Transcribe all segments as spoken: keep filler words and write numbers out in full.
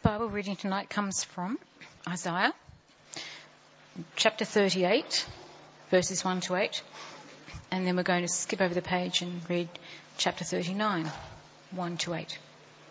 Bible reading tonight comes from Isaiah, chapter thirty-eight, verses one to eight. And then we're going to skip over the page and read chapter thirty-nine, one to eight.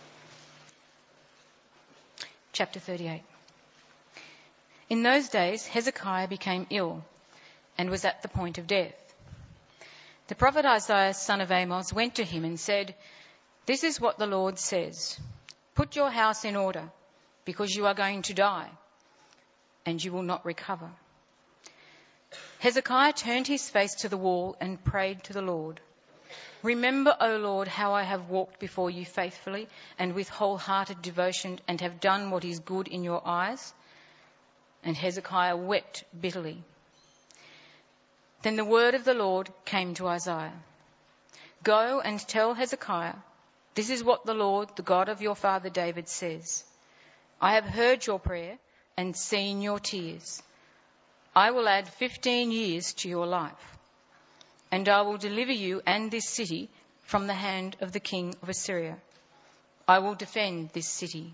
Chapter thirty-eight. In those days, Hezekiah became ill and was at the point of death. The prophet Isaiah, son of Amos, went to him and said, "This is what the Lord says. Put your house in order, because you are going to die, and you will not recover." Hezekiah turned his face to the wall and prayed to the Lord. "Remember, O Lord, how I have walked before you faithfully and with wholehearted devotion, and have done what is good in your eyes." And Hezekiah wept bitterly. Then the word of the Lord came to Isaiah. "Go and tell Hezekiah, this is what the Lord, the God of your father David, says. I have heard your prayer and seen your tears. I will add fifteen years to your life, and I will deliver you and this city from the hand of the king of Assyria. I will defend this city.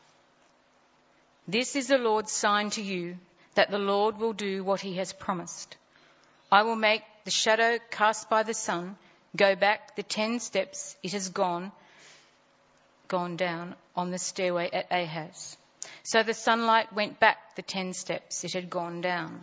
This is the Lord's sign to you, that the Lord will do what he has promised. I will make the shadow cast by the sun go back the ten steps it has gone gone down on the stairway at Ahaz." So the sunlight went back the ten steps it had gone down.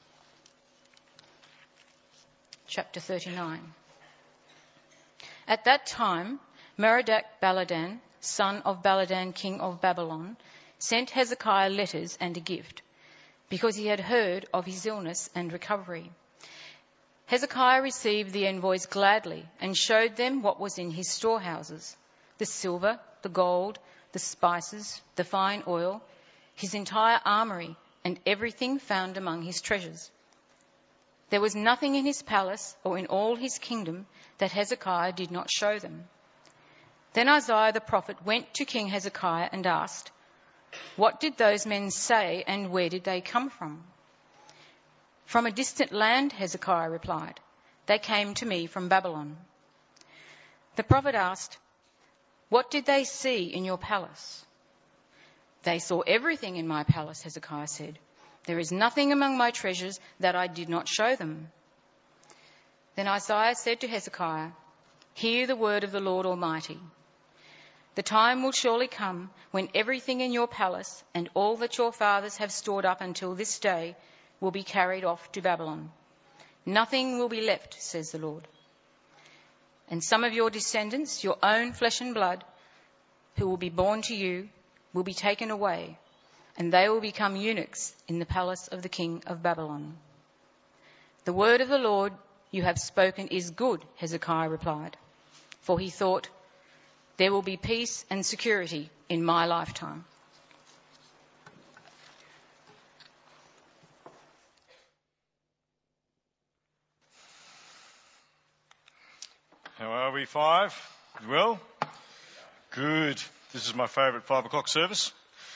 Chapter thirty-nine. At that time, Merodach-Baladan, son of Baladan, king of Babylon, sent Hezekiah letters and a gift, because he had heard of his illness and recovery. Hezekiah received the envoys gladly and showed them what was in his storehouses: the silver, the gold, the spices, the fine oil, his entire armoury, and everything found among his treasures. There was nothing in his palace or in all his kingdom that Hezekiah did not show them. Then Isaiah the prophet went to King Hezekiah and asked, "What did those men say, and where did they come from?" "From a distant land," Hezekiah replied. "They came to me from Babylon." The prophet asked, "What did they see in your palace?" "They saw everything in my palace," Hezekiah said. "There is nothing among my treasures that I did not show them." Then Isaiah said to Hezekiah, "Hear the word of the Lord Almighty. The time will surely come when everything in your palace and all that your fathers have stored up until this day will be carried off to Babylon. Nothing will be left, says the Lord. And some of your descendants, your own flesh and blood, who will be born to you, will be taken away, and they will become eunuchs in the palace of the king of Babylon." "The word of the Lord you have spoken is good," Hezekiah replied, for he thought, "There will be peace and security in my lifetime." How are we, five? Well? Good. This is my favourite five o'clock service.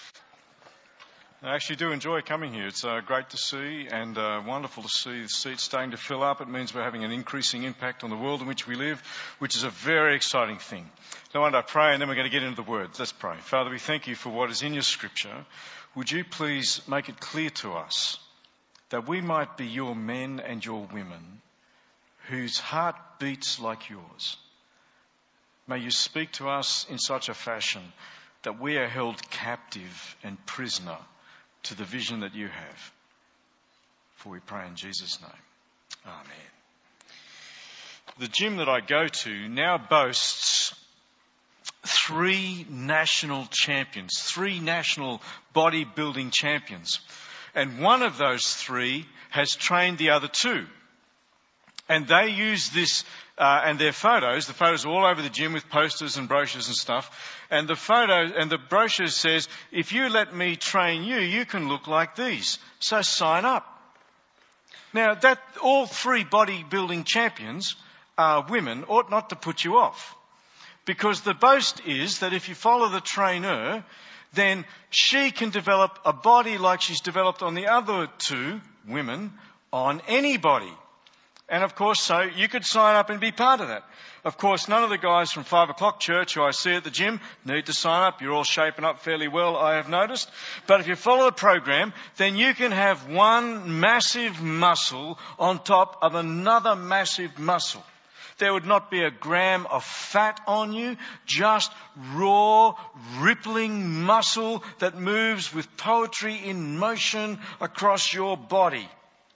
I actually do enjoy coming here. It's uh, great to see and uh, wonderful to see the seats starting to fill up. It means we're having an increasing impact on the world in which we live, which is a very exciting thing. No wonder I pray, and then we're going to get into the Word. Let's pray. Father, we thank you for what is in your Scripture. Would you please make it clear to us that we might be your men and your women whose heart beats like yours. May you speak to us in such a fashion that we are held captive and prisoner to the vision that you have. For we pray in Jesus' name. Amen. The gym that I go to now boasts three national champions, three national bodybuilding champions. And one of those three has trained the other two. And they use this, uh, and their photos, the photos are all over the gym with posters and brochures and stuff. And the photo, and the brochure says, "If you let me train you, you can look like these. So sign up." Now that, all three bodybuilding champions are women ought not to put you off. Because the boast is that if you follow the trainer, then she can develop a body like she's developed on the other two women on anybody. And of course, so you could sign up and be part of that. Of course, none of the guys from Five O'Clock Church who I see at the gym need to sign up. You're all shaping up fairly well, I have noticed. But if you follow the program, then you can have one massive muscle on top of another massive muscle. There would not be a gram of fat on you, just raw, rippling muscle that moves with poetry in motion across your body.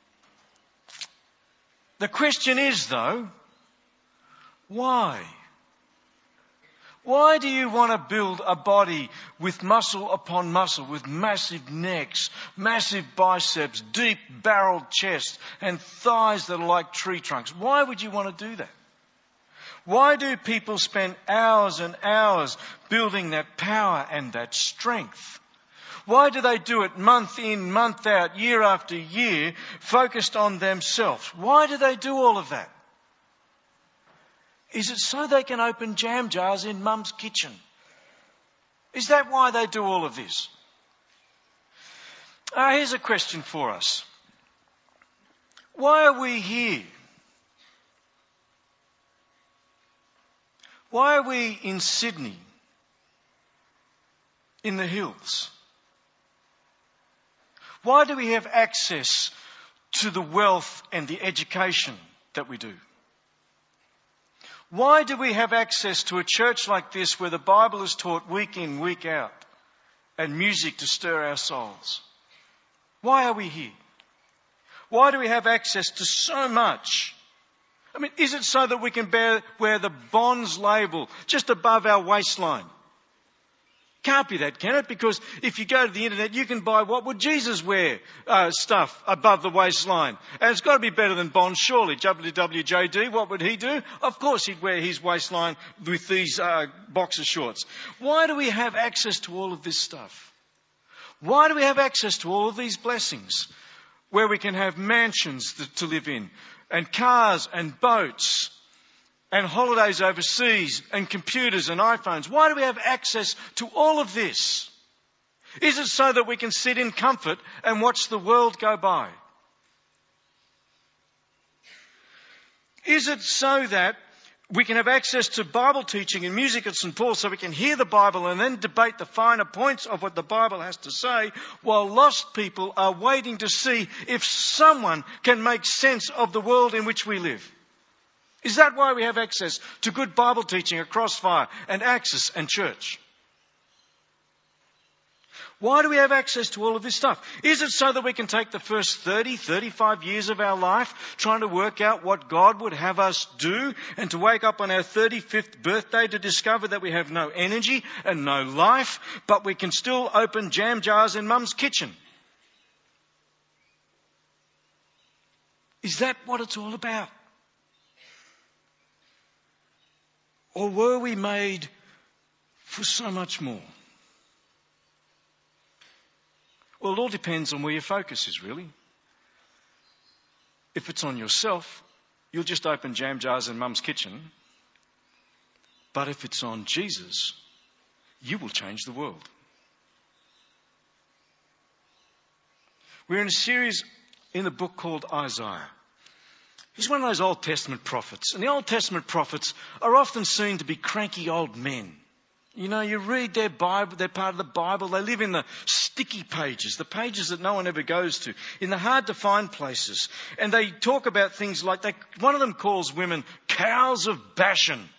The question is, though, why? Why do you want to build a body with muscle upon muscle, with massive necks, massive biceps, deep barreled chest, and thighs that are like tree trunks? Why would you want to do that? Why do people spend hours and hours building that power and that strength? Why do they do it month in, month out, year after year, focused on themselves? Why do they do all of that? Is it so they can open jam jars in mum's kitchen? Is that why they do all of this? Uh, here's a question for us. Why are we here? Why are we in Sydney, in the hills? Why do we have access to the wealth and the education that we do? Why do we have access to a church like this where the Bible is taught week in, week out, and music to stir our souls? Why are we here? Why do we have access to so much? I mean, is it so that we can bear, wear the Bonds label just above our waistline? Can't be that, can it? Because if you go to the internet, you can buy what would Jesus wear uh, stuff above the waistline. And it's got to be better than Bonds, surely. W W J D, what would he do? Of course he'd wear his waistline with these uh, boxer shorts. Why do we have access to all of this stuff? Why do we have access to all of these blessings? Where we can have mansions to live in, and cars and boats, and holidays overseas, and computers and iPhones. Why do we have access to all of this? Is it so that we can sit in comfort and watch the world go by? Is it so that we can have access to Bible teaching and music at St Paul so we can hear the Bible and then debate the finer points of what the Bible has to say, while lost people are waiting to see if someone can make sense of the world in which we live? Is that why we have access to good Bible teaching at Crossfire and Access and Church? Why do we have access to all of this stuff? Is it so that we can take the first thirty, thirty-five years of our life trying to work out what God would have us do, and to wake up on our thirty-fifth birthday to discover that we have no energy and no life, but we can still open jam jars in mum's kitchen? Is that what it's all about? Or were we made for so much more? Well, it all depends on where your focus is, really. If it's on yourself, you'll just open jam jars in mum's kitchen. But if it's on Jesus, you will change the world. We're in a series in the book called Isaiah. He's one of those Old Testament prophets. And the Old Testament prophets are often seen to be cranky old men. You know, you read their Bible, they're part of the Bible. They live in the sticky pages, the pages that no one ever goes to, in the hard to find places. And they talk about things like, they, one of them calls women cows of Bashan.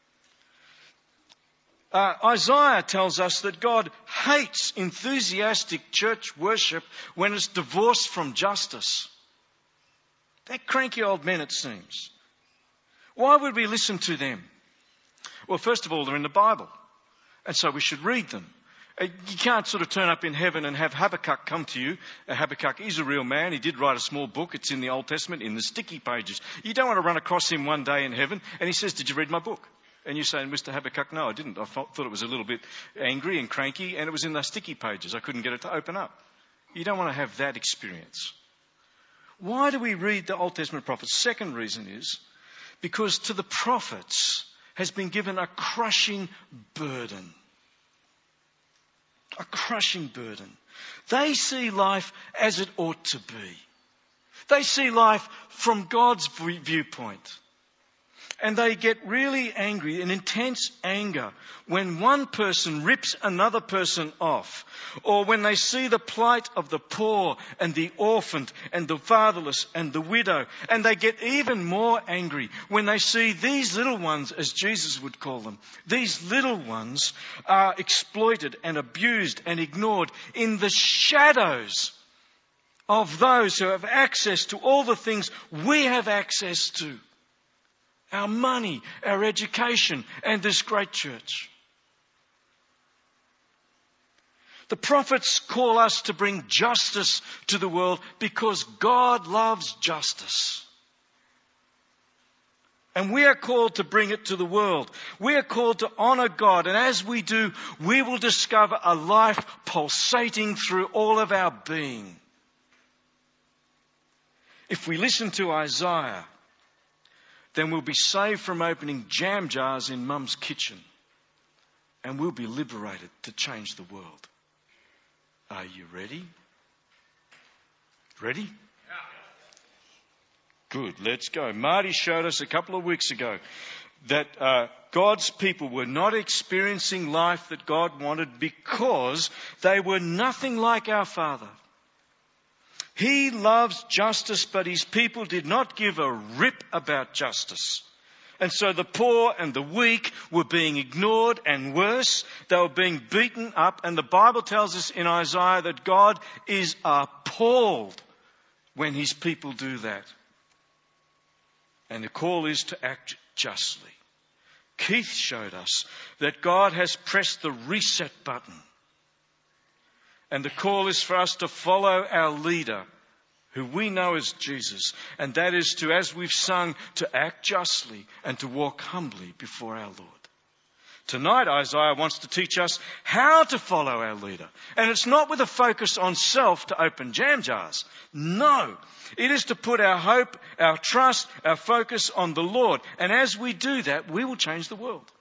Uh, Isaiah tells us that God hates enthusiastic church worship when it's divorced from justice. They're cranky old men, it seems. Why would we listen to them? Well, first of all, they're in the Bible. And so we should read them. You can't sort of turn up in heaven and have Habakkuk come to you. Habakkuk is a real man. He did write a small book. It's in the Old Testament, in the sticky pages. You don't want to run across him one day in heaven and he says, "Did you read my book?" And you say, "Mister Habakkuk, no, I didn't. I thought it was a little bit angry and cranky and it was in the sticky pages. I couldn't get it to open up." You don't want to have that experience. Why do we read the Old Testament prophets? Second reason is because to the prophets has been given a crushing burden. A crushing burden. They see life as it ought to be. They see life from God's viewpoint. And they get really angry, an intense anger, when one person rips another person off, or when they see the plight of the poor and the orphaned and the fatherless and the widow. And they get even more angry when they see these little ones, as Jesus would call them, these little ones are exploited and abused and ignored in the shadows of those who have access to all the things we have access to. Our money, our education, and this great church. The prophets call us to bring justice to the world because God loves justice. And we are called to bring it to the world. We are called to honour God. And as we do, we will discover a life pulsating through all of our being. If we listen to Isaiah, then we'll be saved from opening jam jars in Mum's kitchen. And we'll be liberated to change the world. Are you ready? Ready? Yeah. Good, let's go. Marty showed us a couple of weeks ago that uh, God's people were not experiencing life that God wanted because they were nothing like our Father. He loves justice, but his people did not give a rip about justice. And so the poor and the weak were being ignored, and worse, they were being beaten up. And the Bible tells us in Isaiah that God is appalled when his people do that. And the call is to act justly. Keith showed us that God has pressed the reset button. And the call is for us to follow our leader, who we know as Jesus. And that is to, as we've sung, to act justly and to walk humbly before our Lord. Tonight, Isaiah wants to teach us how to follow our leader. And it's not with a focus on self to open jam jars. No. It is to put our hope, our trust, our focus on the Lord. And as we do that, we will change the world.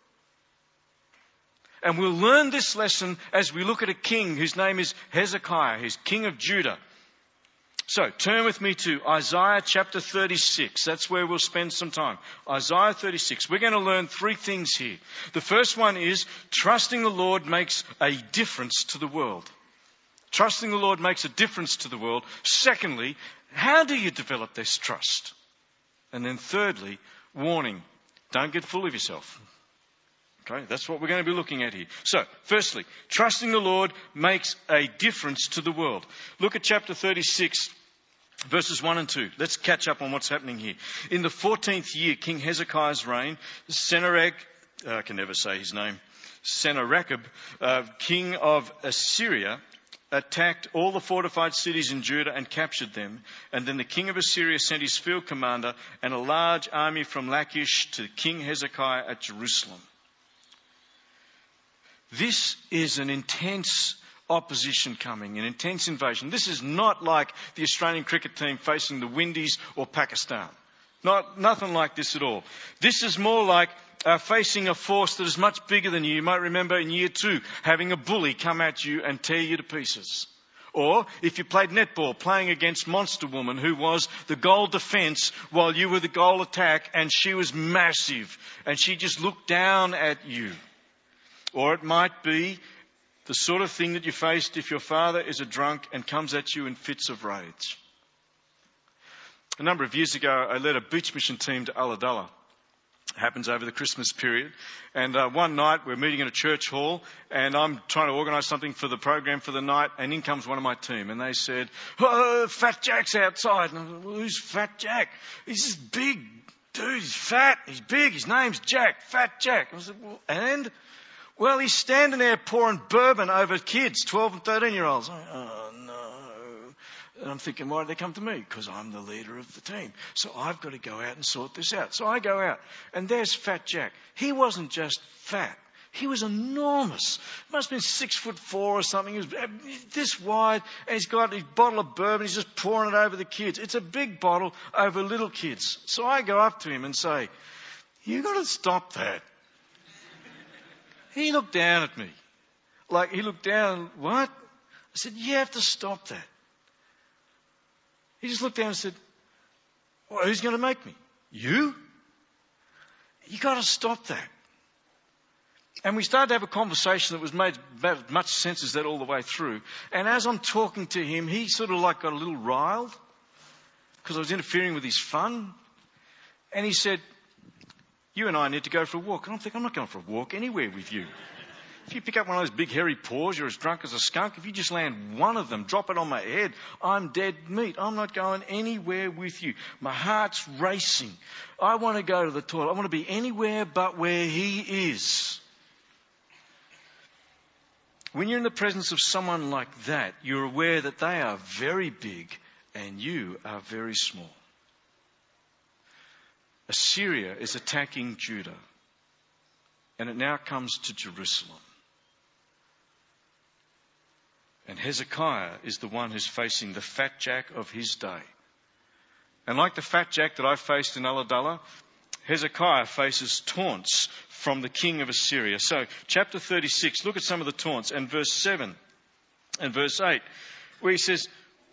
And we'll learn this lesson as we look at a king whose name is Hezekiah. He's king of Judah. So turn with me to Isaiah chapter thirty-six. That's where we'll spend some time. Isaiah thirty-six. We're going to learn three things here. The first one is trusting the Lord makes a difference to the world. Trusting the Lord makes a difference to the world. Secondly, how do you develop this trust? And then thirdly, warning, don't get full of yourself. Okay, that's what we're going to be looking at here. So, firstly, trusting the Lord makes a difference to the world. Look at chapter thirty-six, verses one and two. Let's catch up on what's happening here. In the fourteenth year, King Hezekiah's reign, Sennacherib, uh, I can never say his name, Sennacherib, uh, king of Assyria, attacked all the fortified cities in Judah and captured them. And then the king of Assyria sent his field commander and a large army from Lachish to King Hezekiah at Jerusalem. This is an intense opposition coming, an intense invasion. This is not like the Australian cricket team facing the Windies or Pakistan. Not, nothing like this at all. This is more like uh, facing a force that is much bigger than you. You might remember in year two, having a bully come at you and tear you to pieces. Or if you played netball, playing against Monster Woman, who was the goal defence while you were the goal attack, and she was massive and she just looked down at you. Or it might be the sort of thing that you faced if your father is a drunk and comes at you in fits of rage. A number of years ago, I led a beach mission team to Ulladulla. It happens over the Christmas period. And uh, one night, we're meeting in a church hall, and I'm trying to organise something for the program for the night, and in comes one of my team, and they said, "Oh, Fat Jack's outside." And I said, "Well, who's Fat Jack?" "He's this big dude, he's fat, he's big, his name's Jack, Fat Jack." I said, "Well, and?" "Well, he's standing there pouring bourbon over kids, twelve and thirteen year olds. I, oh, no. And I'm thinking, why did they come to me? Because I'm the leader of the team. So I've got to go out and sort this out. So I go out, and there's Fat Jack. He wasn't just fat. He was enormous. Must have been six foot four or something. He was this wide, and he's got his bottle of bourbon. He's just pouring it over the kids. It's a big bottle over little kids. So I go up to him and say, "You got to stop that." He looked down at me. Like, he looked down, "What?" I said, "You have to stop that." He just looked down and said, Well, who's going to make me? You? You got to stop that. And we started to have a conversation that was made about as much sense as that all the way through. And as I'm talking to him, he sort of like got a little riled because I was interfering with his fun. And he said, you and I need to go for a walk. And I'm thinking, I'm not going for a walk anywhere with you. If you pick up one of those big hairy paws, you're as drunk as a skunk. If you just land one of them, drop it on my head, I'm dead meat. I'm not going anywhere with you. My heart's racing. I want to go to the toilet. I want to be anywhere but where he is. When you're in the presence of someone like that, you're aware that they are very big and you are very small. Assyria is attacking Judah, and it now comes to Jerusalem. And Hezekiah is the one who's facing the fat jack of his day. And like the fat jack that I faced in Ulladulla, Hezekiah faces taunts from the king of Assyria. So, chapter thirty-six, look at some of the taunts, and verse seven and verse eight, where he says,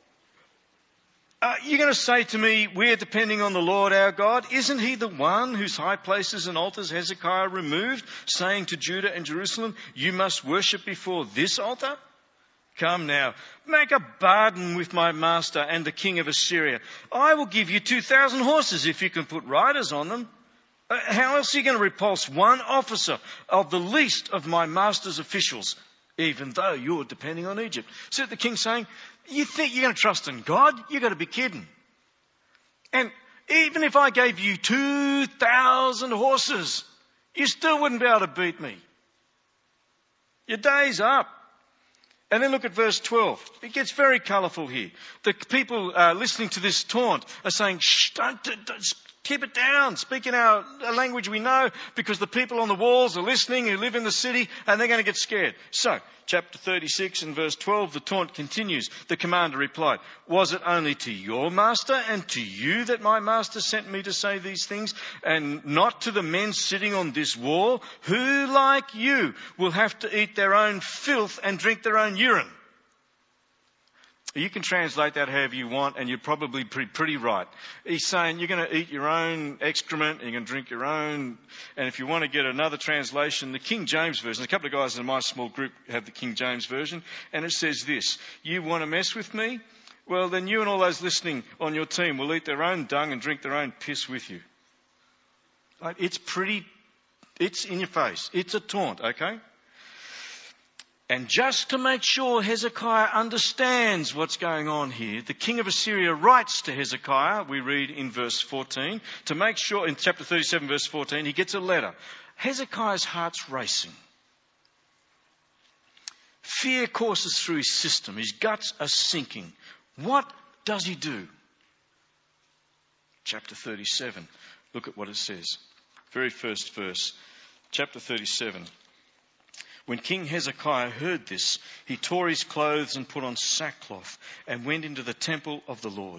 Uh, you're going to say to me, we're depending on the Lord our God. Isn't he the one whose high places and altars Hezekiah removed, saying to Judah and Jerusalem, you must worship before this altar? Come now, make a bargain with my master and the king of Assyria. I will give you two thousand horses if you can put riders on them. Uh, how else are you going to repulse one officer of the least of my master's officials, even though you're depending on Egypt? So the king's saying, you think you're going to trust in God? You've got to be kidding. And even if I gave you two thousand horses, you still wouldn't be able to beat me. Your day's up. And then look at verse twelve. It gets very colourful here. The people uh, listening to this taunt are saying, shh, don't, don't, keep it down. Speak in our language we know, because the people on the walls are listening who live in the city and they're going to get scared. So, chapter thirty-six and verse twelve, the taunt continues. The commander replied, was it only to your master and to you that my master sent me to say these things, and not to the men sitting on this wall, who like you will have to eat their own filth and drink their own urine? You can translate that however you want, and you're probably pretty, pretty right. He's saying you're going to eat your own excrement, and you're going to drink your own. And if you want to get another translation, the King James Version, a couple of guys in my small group have the King James Version, and it says this, you want to mess with me? Well, then you and all those listening on your team will eat their own dung and drink their own piss with you. Like, it's pretty, it's in your face. It's a taunt, okay? And just to make sure Hezekiah understands what's going on here, the king of Assyria writes to Hezekiah, we read in verse fourteen, to make sure, in chapter thirty-seven, verse fourteen, he gets a letter. Hezekiah's heart's racing. Fear courses through his system. His guts are sinking. What does he do? Chapter thirty-seven. Look at what it says. Very first verse. Chapter thirty-seven. When King Hezekiah heard this, he tore his clothes and put on sackcloth and went into the temple of the Lord.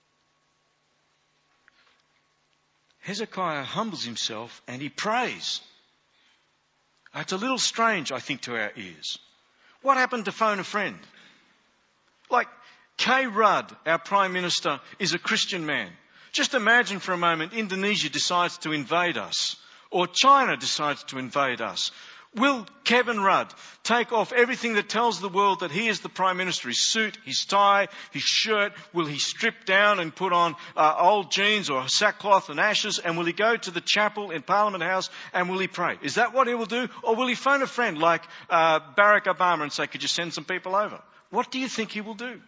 Hezekiah humbles himself and he prays. It's a little strange, I think, to our ears. What happened to phone a friend? Like, K. Rudd, our Prime Minister, is a Christian man. Just imagine for a moment Indonesia decides to invade us, or China decides to invade us. Will Kevin Rudd take off everything that tells the world that he is the Prime Minister? His suit, his tie, his shirt. Will he strip down and put on uh, old jeans or sackcloth and ashes? And will he go to the chapel in Parliament House and will he pray? Is that what he will do? Or will he phone a friend like uh, Barack Obama and say, could you send some people over? What do you think he will do?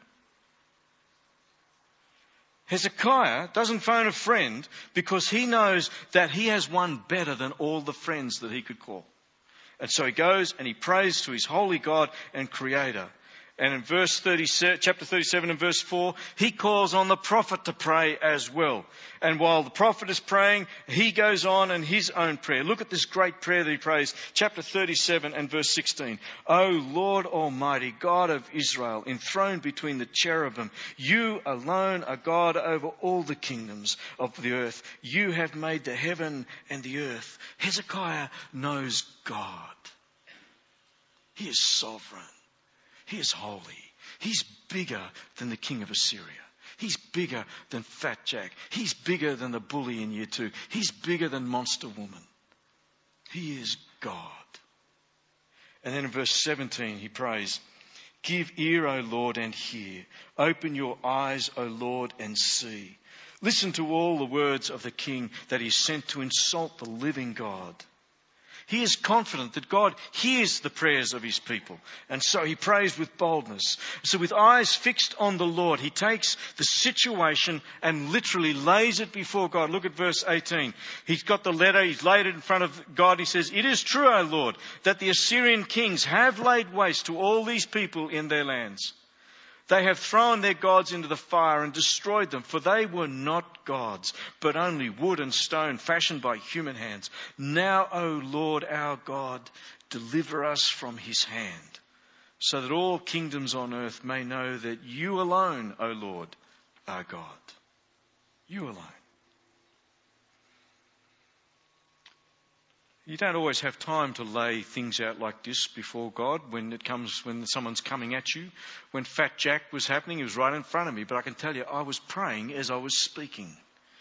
Hezekiah doesn't phone a friend because he knows that he has one better than all the friends that he could call. And so he goes and he prays to his holy God and Creator. And in verse thirty, chapter thirty-seven and verse four, he calls on the prophet to pray as well. And while the prophet is praying, he goes on in his own prayer. Look at this great prayer that he prays. Chapter thirty-seven and verse sixteen. O Lord Almighty, God of Israel, enthroned between the cherubim, you alone are God over all the kingdoms of the earth. You have made the heaven and the earth. Hezekiah knows God. He is sovereign. He is holy. He's bigger than the king of Assyria. He's bigger than Fat Jack. He's bigger than the bully in year two. He's bigger than Monster Woman. He is God. And then in verse seventeen, he prays, "Give ear, O Lord, and hear. Open your eyes, O Lord, and see. Listen to all the words of the king that he sent to insult the living God." He is confident that God hears the prayers of his people. And so he prays with boldness. So with eyes fixed on the Lord, he takes the situation and literally lays it before God. Look at verse eighteen. He's got the letter, he's laid it in front of God. He says, "It is true, O Lord, that the Assyrian kings have laid waste to all these people in their lands. They have thrown their gods into the fire and destroyed them, for they were not gods, but only wood and stone fashioned by human hands. Now, O Lord our God, deliver us from his hand, so that all kingdoms on earth may know that you alone, O Lord, are God." You alone. You don't always have time to lay things out like this before God when it comes, when someone's coming at you. When Fat Jack was happening, he was right in front of me, but I can tell you, I was praying as I was speaking.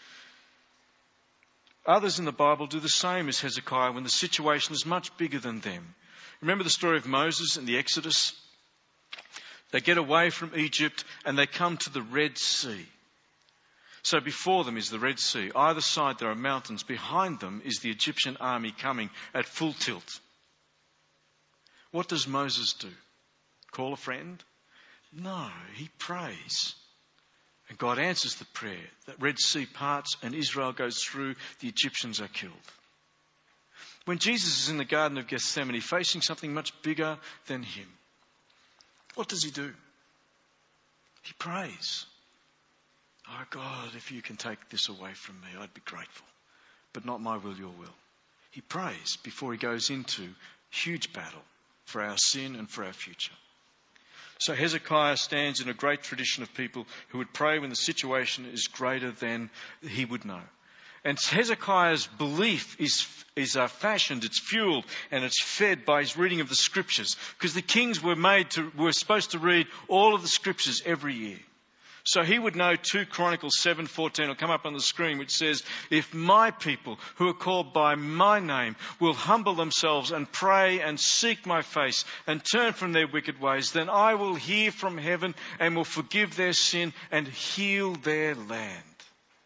Others in the Bible do the same as Hezekiah when the situation is much bigger than them. Remember the story of Moses in the Exodus? They get away from Egypt and they come to the Red Sea. So before them is the Red Sea. Either side there are mountains. Behind them is the Egyptian army coming at full tilt. What does Moses do? Call a friend? No, he prays. And God answers the prayer. That Red Sea parts and Israel goes through. The Egyptians are killed. When Jesus is in the Garden of Gethsemane facing something much bigger than him, what does he do? He prays. "Oh God, if you can take this away from me, I'd be grateful. But not my will, your will." He prays before he goes into huge battle for our sin and for our future. So Hezekiah stands in a great tradition of people who would pray when the situation is greater than he would know. And Hezekiah's belief is, is uh, fashioned, it's fueled, and it's fed by his reading of the scriptures. Because the kings were made to, were supposed to read all of the scriptures every year. So he would know two Chronicles seven fourteen will come up on the screen, which says, "If my people who are called by my name will humble themselves and pray and seek my face and turn from their wicked ways, then I will hear from heaven and will forgive their sin and heal their land."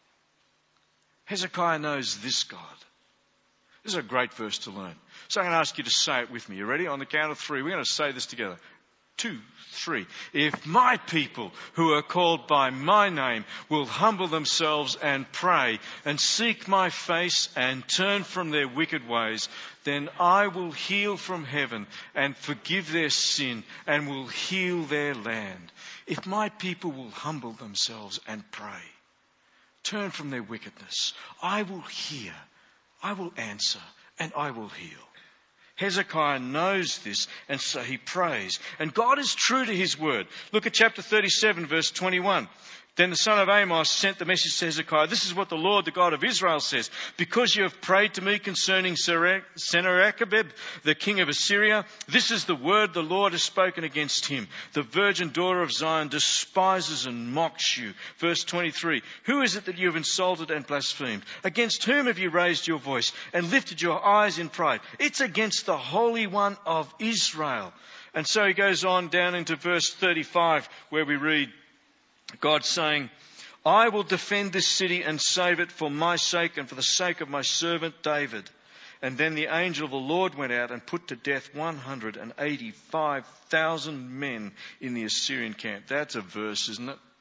Hezekiah knows this God. This is a great verse to learn. So I'm going to ask you to say it with me. You ready? On the count of three, we're going to say this together. Two, three. "If my people who are called by my name will humble themselves and pray and seek my face and turn from their wicked ways, then I will heal from heaven and forgive their sin and will heal their land." If my people will humble themselves and pray, turn from their wickedness, I will hear, I will answer, and I will heal. Hezekiah knows this, and so he prays. And God is true to his word. Look at chapter thirty-seven, verse twenty-one. "Then the son of Amos sent the message to Hezekiah. This is what the Lord, the God of Israel, says. Because you have prayed to me concerning Sennacherib, the king of Assyria, this is the word the Lord has spoken against him. The virgin daughter of Zion despises and mocks you." Verse twenty-three. "Who is it that you have insulted and blasphemed? Against whom have you raised your voice and lifted your eyes in pride? It's against the Holy One of Israel." And so he goes on down into verse thirty-five, where we read, God saying, "I will defend this city and save it for my sake and for the sake of my servant David." And then the angel of the Lord went out and put to death one hundred eighty-five thousand men in the Assyrian camp. That's a verse, isn't it?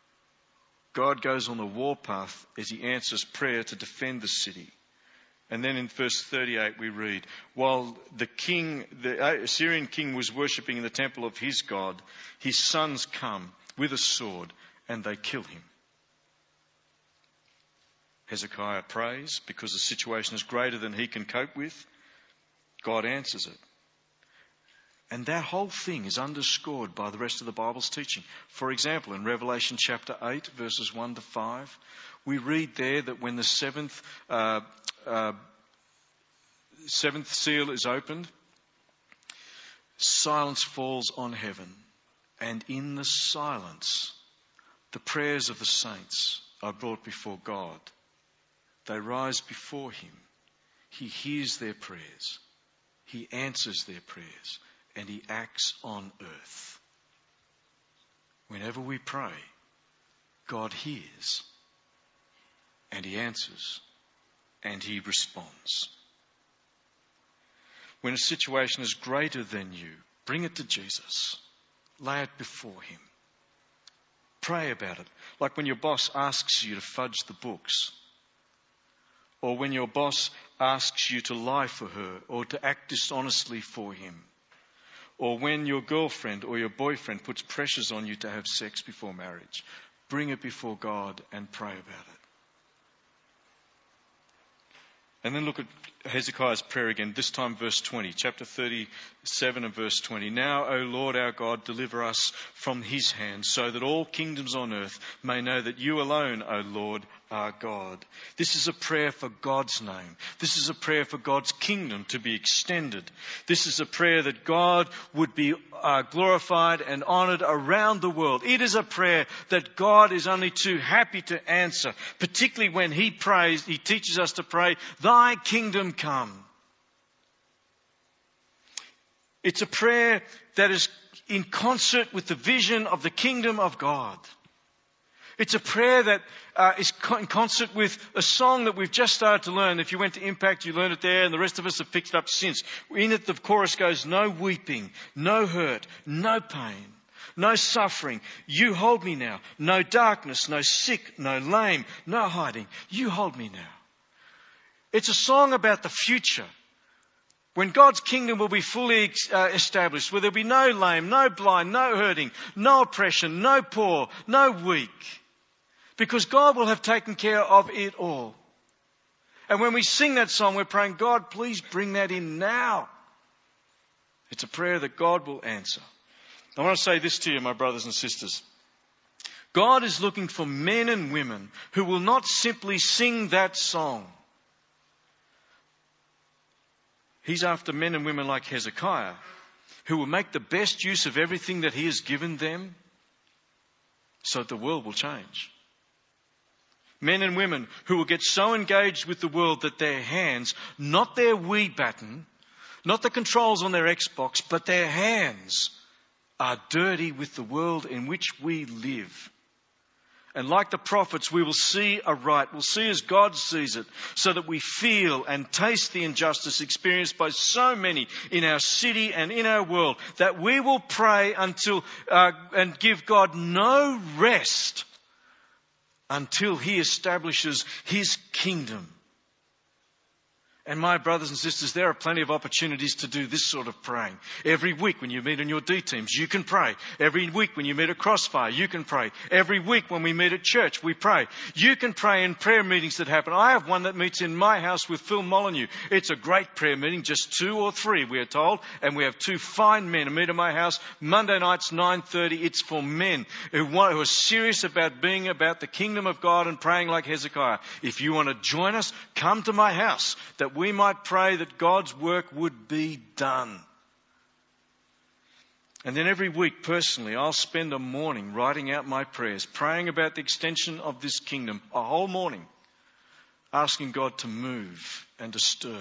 God goes on the warpath as he answers prayer to defend the city. And then in verse thirty-eight we read, "While the king, the Assyrian king was worshipping in the temple of his God, his sons come with a sword and they kill him." Hezekiah prays because the situation is greater than he can cope with. God answers it. And that whole thing is underscored by the rest of the Bible's teaching. For example, in Revelation chapter eight, verses one to five, we read there that when the seventh, uh, uh, seventh seal is opened, silence falls on heaven. And in the silence, The prayers of the saints are brought before God. They rise before him. He hears their prayers. He answers their prayers. And he acts on earth. Whenever we pray, God hears. And he answers. And he responds. When a situation is greater than you, bring it to Jesus. Lay it before him. Pray about it. Like when your boss asks you to fudge the books. Or when your boss asks you to lie for her or to act dishonestly for him. Or when your girlfriend or your boyfriend puts pressures on you to have sex before marriage. Bring it before God and pray about it. And then look at Hezekiah's prayer again, this time verse twenty, chapter thirty-seven and verse twenty. Now, O Lord our God, deliver us from his hand, so that all kingdoms on earth may know that you alone, O Lord, are God. This is a prayer for God's name. This is a prayer for God's kingdom to be extended. This is a prayer that God would be uh, glorified and honoured around the world. It is a prayer that God is only too happy to answer, particularly when he prays, he teaches us to pray, thy kingdom come. It's a prayer that is in concert with the vision of the kingdom of God. It's a prayer that uh, is in concert with a song that we've just started to learn. If you went to Impact, you learned it there, and the rest of us have picked it up since. In it, the chorus goes, no weeping, no hurt, no pain, no suffering. You hold me now. No darkness, no sick, no lame, no hiding. You hold me now. It's a song about the future. When God's kingdom will be fully uh, established, where there'll be no lame, no blind, no hurting, no oppression, no poor, no weak. Because God will have taken care of it all. And when we sing that song, we're praying, God, please bring that in now. It's a prayer that God will answer. I want to say this to you, my brothers and sisters. God is looking for men and women who will not simply sing that song. He's after men and women like Hezekiah, who will make the best use of everything that he has given them so that the world will change. Men and women who will get so engaged with the world that their hands, not their Wii button, not the controls on their Xbox, but their hands are dirty with the world in which we live. And like the prophets, we will see aright. We'll see as God sees it, so that we feel and taste the injustice experienced by so many in our city and in our world, that we will pray until uh, and give God no rest until he establishes his kingdom. And my brothers and sisters, there are plenty of opportunities to do this sort of praying. Every week when you meet in your D teams, you can pray. Every week when you meet at Crossfire, you can pray. Every week when we meet at church, we pray. You can pray in prayer meetings that happen. I have one that meets in my house with Phil Molyneux. It's a great prayer meeting, just two or three, we are told. And we have two fine men who meet in my house. Monday nights, nine thirty. It's for men who, want, who are serious about being about the kingdom of God and praying like Hezekiah. If you want to join us, come to my house, that we might pray that God's work would be done. And then every week, personally, I'll spend a morning writing out my prayers, praying about the extension of this kingdom, a whole morning, asking God to move and to stir.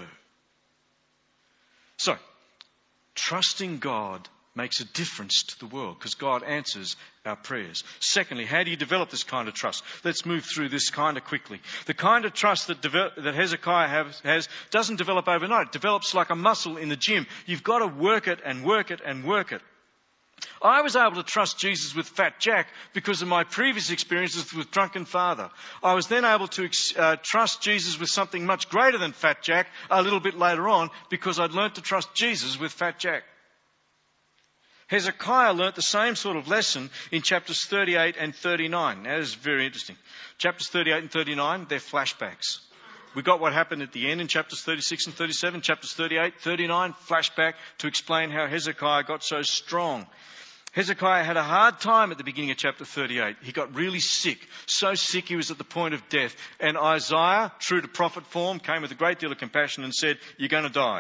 So, trusting God makes a difference to the world because God answers our prayers. Secondly, how do you develop this kind of trust? Let's move through this kind of quickly. The kind of trust that, develop, that Hezekiah have, has doesn't develop overnight. It develops like a muscle in the gym. You've got to work it and work it and work it. I was able to trust Jesus with Fat Jack because of my previous experiences with Drunken Father. I was then able to uh, trust Jesus with something much greater than Fat Jack a little bit later on because I'd learnt to trust Jesus with Fat Jack. Hezekiah learnt the same sort of lesson in chapters thirty-eight and thirty-nine. Now, this is very interesting. Chapters thirty-eight and thirty-nine, they're flashbacks. We got what happened at the end in chapters thirty-six and thirty-seven. Chapters thirty-eight, thirty-nine, flashback to explain how Hezekiah got so strong. Hezekiah had a hard time at the beginning of chapter thirty-eight. He got really sick. So sick he was at the point of death. And Isaiah, true to prophet form, came with a great deal of compassion and said, "You're going to die."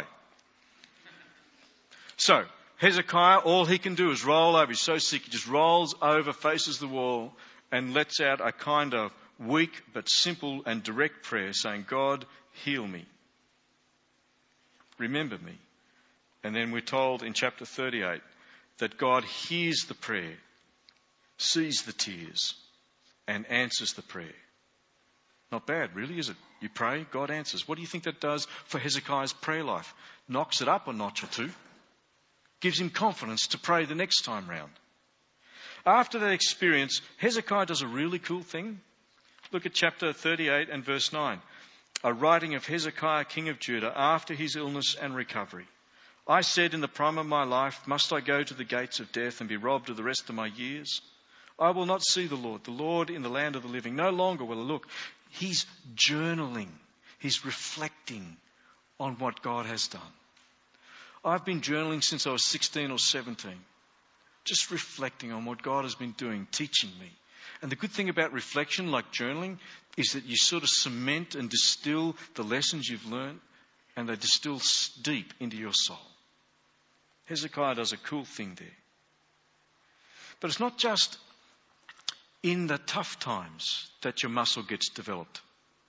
So, Hezekiah, all he can do is roll over. He's so sick, he just rolls over, faces the wall, and lets out a kind of weak but simple and direct prayer saying, God, heal me. Remember me. And then we're told in chapter thirty-eight that God hears the prayer, sees the tears, and answers the prayer. Not bad, really, is it? You pray, God answers. What do you think that does for Hezekiah's prayer life? Knocks it up a notch or two. Gives him confidence to pray the next time round. After that experience, Hezekiah does a really cool thing. Look at chapter thirty-eight and verse nine. A writing of Hezekiah, king of Judah, after his illness and recovery. I said in the prime of my life, must I go to the gates of death and be robbed of the rest of my years? I will not see the Lord, the Lord in the land of the living. No longer will I look. He's journaling. He's reflecting on what God has done. I've been journaling since I was sixteen or seventeen. Just reflecting on what God has been doing, teaching me. And the good thing about reflection, like journaling, is that you sort of cement and distill the lessons you've learned, and they distill deep into your soul. Hezekiah does a cool thing there. But it's not just in the tough times that your muscle gets developed.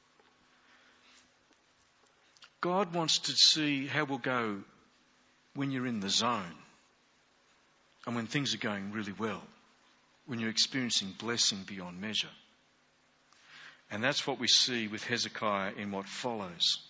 God wants to see how we'll go when you're in the zone and when things are going really well, when you're experiencing blessing beyond measure. And that's what we see with Hezekiah in what follows.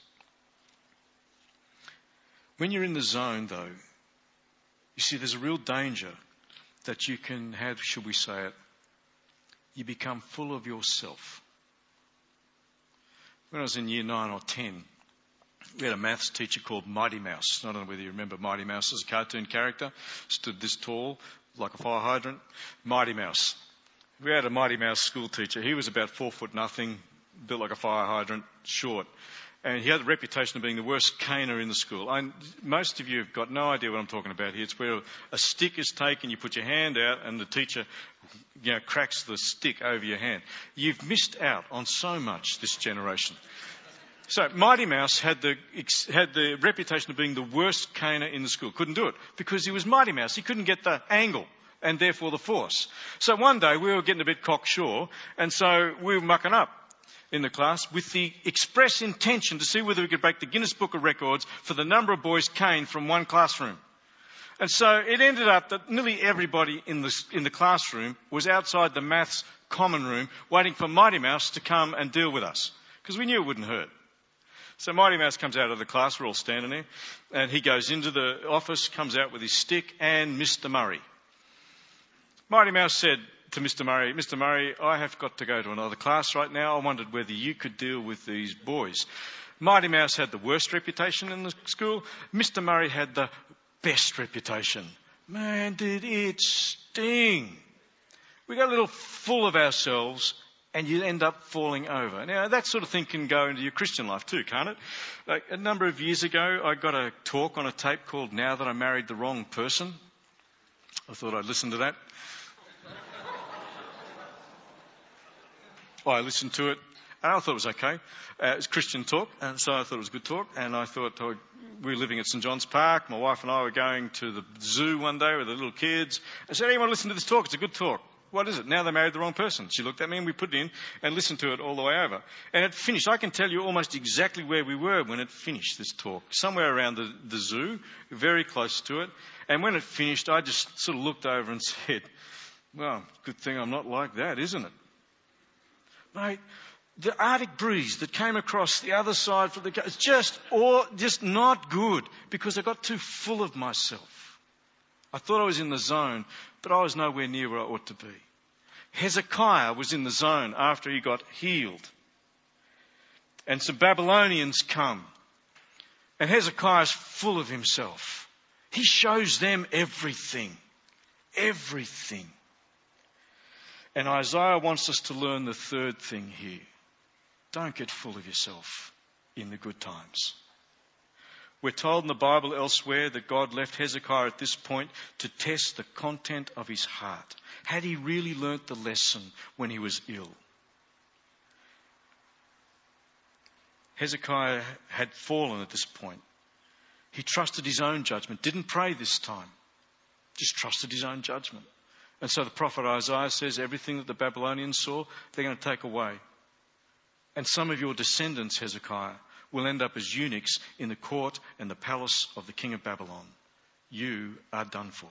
When you're in the zone, though, you see there's a real danger that you can have, should we say it, you become full of yourself. When I was in year nine or ten, we had a maths teacher called Mighty Mouse. I don't know whether you remember Mighty Mouse as a cartoon character. Stood this tall, like a fire hydrant. Mighty Mouse. We had a Mighty Mouse school teacher. He was about four foot nothing, built like a fire hydrant, short. And he had the reputation of being the worst caner in the school. I, most of you have got no idea what I'm talking about here. It's where a stick is taken, you put your hand out, and the teacher, you know, cracks the stick over your hand. You've missed out on so much, this generation. So Mighty Mouse had the had the reputation of being the worst caner in the school. Couldn't do it because he was Mighty Mouse. He couldn't get the angle and therefore the force. So one day we were getting a bit cocksure, and so we were mucking up in the class with the express intention to see whether we could break the Guinness Book of Records for the number of boys caned from one classroom. And so it ended up that nearly everybody in the, in the classroom was outside the maths common room waiting for Mighty Mouse to come and deal with us because we knew it wouldn't hurt. So Mighty Mouse comes out of the class, we're all standing there, and he goes into the office, comes out with his stick and Mister Murray. Mighty Mouse said to Mister Murray, Mister Murray, I have got to go to another class right now. I wondered whether you could deal with these boys. Mighty Mouse had the worst reputation in the school. Mister Murray had the best reputation. Man, did it sting. We got a little full of ourselves and you end up falling over. Now, that sort of thing can go into your Christian life too, can't it? Like a number of years ago, I got a talk on a tape called Now That I Married the Wrong Person. I thought I'd listen to that. I listened to it, and I thought it was okay. Uh, it was Christian talk, and so I thought it was good talk. And I thought oh, we were living at St John's Park. My wife and I were going to the zoo one day with the little kids. I said, anyone listen to this talk? It's a good talk. What is it? Now they married the wrong person. She looked at me, and we put it in and listened to it all the way over. And it finished. I can tell you almost exactly where we were when it finished, this talk. Somewhere around the, the zoo, very close to it. And when it finished, I just sort of looked over and said, well, good thing I'm not like that, isn't it? Mate, the Arctic breeze that came across the other side for the it's just all just not good because I got too full of myself. I thought I was in the zone, but I was nowhere near where I ought to be. Hezekiah was in the zone after he got healed. And some Babylonians come. And Hezekiah's full of himself. He shows them everything. Everything. And Isaiah wants us to learn the third thing here. Don't get full of yourself in the good times. We're told in the Bible elsewhere that God left Hezekiah at this point to test the content of his heart. Had he really learnt the lesson when he was ill? Hezekiah had fallen at this point. He trusted his own judgment, didn't pray this time, just trusted his own judgment. And so the prophet Isaiah says everything that the Babylonians saw, they're going to take away. And some of your descendants, Hezekiah, will end up as eunuchs in the court and the palace of the king of Babylon. You are done for.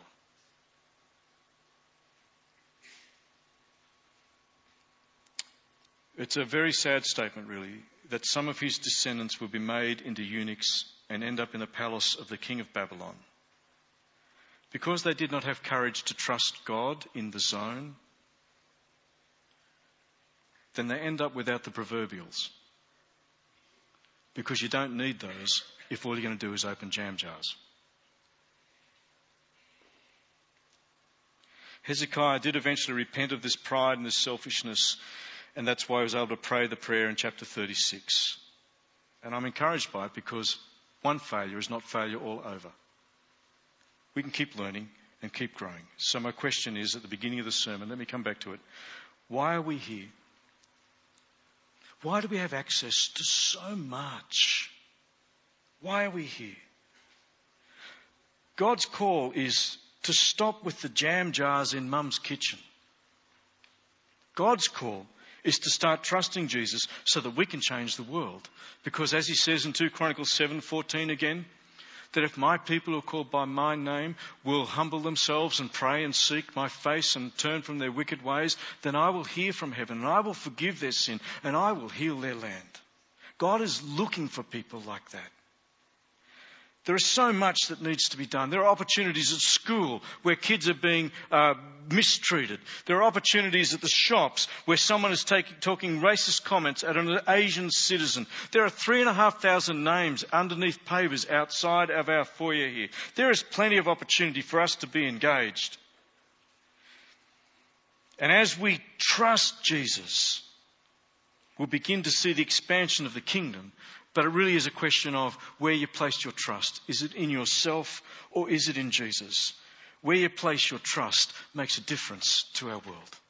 It's a very sad statement, really, that some of his descendants will be made into eunuchs and end up in the palace of the king of Babylon. Because they did not have courage to trust God in the zone, then they end up without the proverbials. Because you don't need those if all you're going to do is open jam jars. Hezekiah did eventually repent of this pride and this selfishness, and that's why he was able to pray the prayer in chapter thirty-six. And I'm encouraged by it because one failure is not failure all over. We can keep learning and keep growing. So my question is, at the beginning of the sermon, let me come back to it. Why are we here? Why do we have access to so much? Why are we here? God's call is to stop with the jam jars in mum's kitchen. God's call is to start trusting Jesus so that we can change the world. Because as he says in two Chronicles seven fourteen again, that if my people who are called by my name will humble themselves and pray and seek my face and turn from their wicked ways, then I will hear from heaven and I will forgive their sin and I will heal their land. God is looking for people like that. There is so much that needs to be done. There are opportunities at school where kids are being uh, mistreated. There are opportunities at the shops where someone is take, talking racist comments at an Asian citizen. There are three and a half thousand names underneath pavers outside of our foyer here. There is plenty of opportunity for us to be engaged. And as we trust Jesus, we'll begin to see the expansion of the kingdom. But it really is a question of where you place your trust. Is it in yourself or is it in Jesus? Where you place your trust makes a difference to our world.